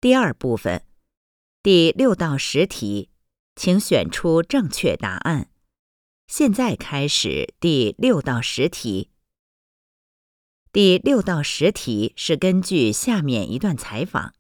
第二部分，第6到10题，请选出正确答案。现在开始第6到10题。第6到10题是根据下面一段采访。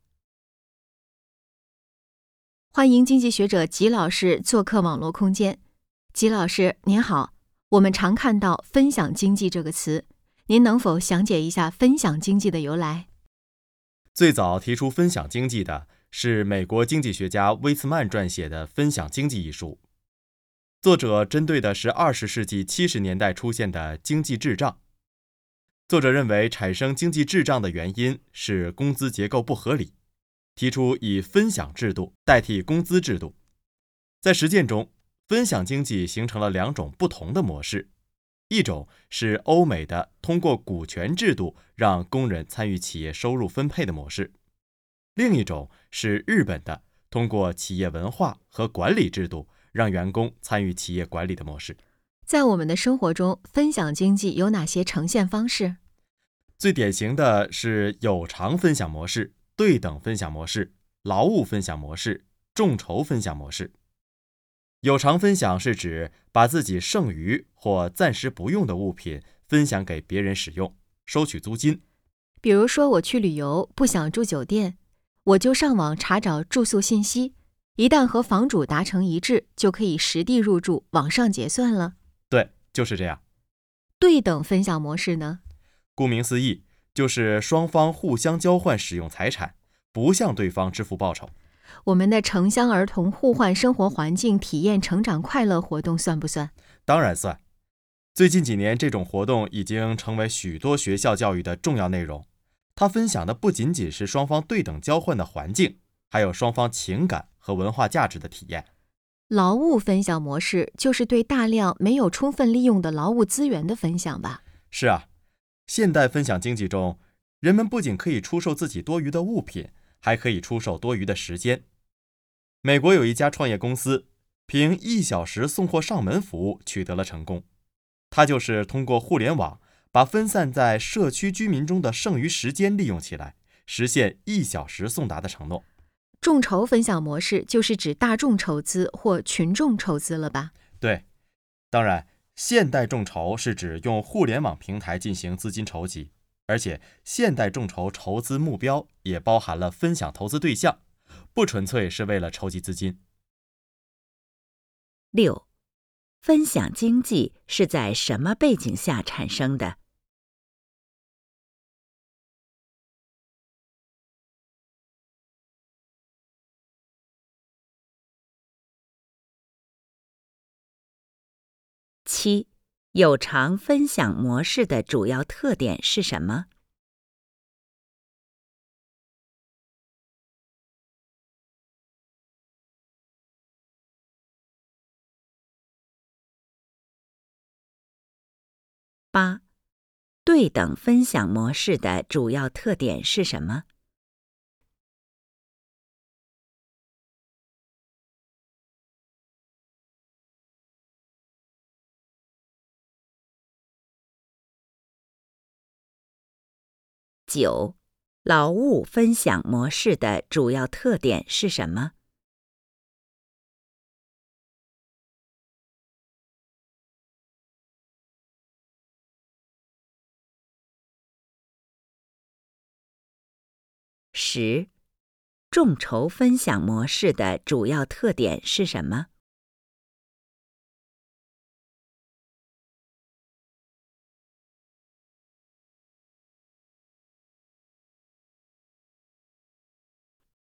欢迎经济学者吉老师做客网络空间。吉老师您好，我们常看到分享经济这个词，您能否详解一下分享经济的由来？ 最早提出分享经济的是美国经济学家威茨曼撰写的《分享经济》一书，作者针对的是20世纪70年代出现的经济滞胀。作者认为产生经济滞胀的原因是工资结构不合理，提出以分享制度代替工资制度。在实践中，分享经济形成了2种不同的模式，一种是欧美的通过股权制度让工人参与企业收入分配的模式，另一种是日本的通过企业文化和管理制度让员工参与企业管理的模式。 在我们的生活中，分享经济有哪些呈现方式？ 最典型的是有偿分享模式、对等分享模式、劳务分享模式、众筹分享模式。有偿分享是指把自己剩余或暂时不用的物品分享给别人使用，收取租金。 比如说我去旅游，不想住酒店，我就上网查找住宿信息，一旦和房主达成一致，就可以实地入住，网上结算了。 对，就是这样。 对等分享模式呢？ 顾名思义，就是双方互相交换使用财产，不向对方支付报酬。 我们的城乡儿童互换生活环境、体验成长快乐活动算不算？ 当然算。最近几年，这种活动已经成为许多学校教育的重要内容。它分享的不仅仅是双方对等交换的环境，还有双方情感和文化价值的体验。 劳务分享模式就是对大量没有充分利用的劳务资源的分享吧？ 是啊，现代分享经济中，人们不仅可以出售自己多余的物品，还可以出售多余的时间。美国有一家创业公司，凭1小时送货上门服务取得了成功。它就是通过互联网，把分散在社区居民中的剩余时间利用起来，实现1小时送达的承诺。 众筹分享模式就是指大众筹资或群众筹资了吧？ 对，当然，现代众筹是指用互联网平台进行资金筹集，而且现代众筹筹资目标也包含了分享投资对象，不纯粹是为了筹集资金。 6. 分享经济是在什么背景下产生的？7. 有偿分享模式的主要特点是什么？8. 对等分享模式的主要特点是什么？9. 劳务分享模式的主要特点是什么？10. 众筹分享模式的主要特点是什么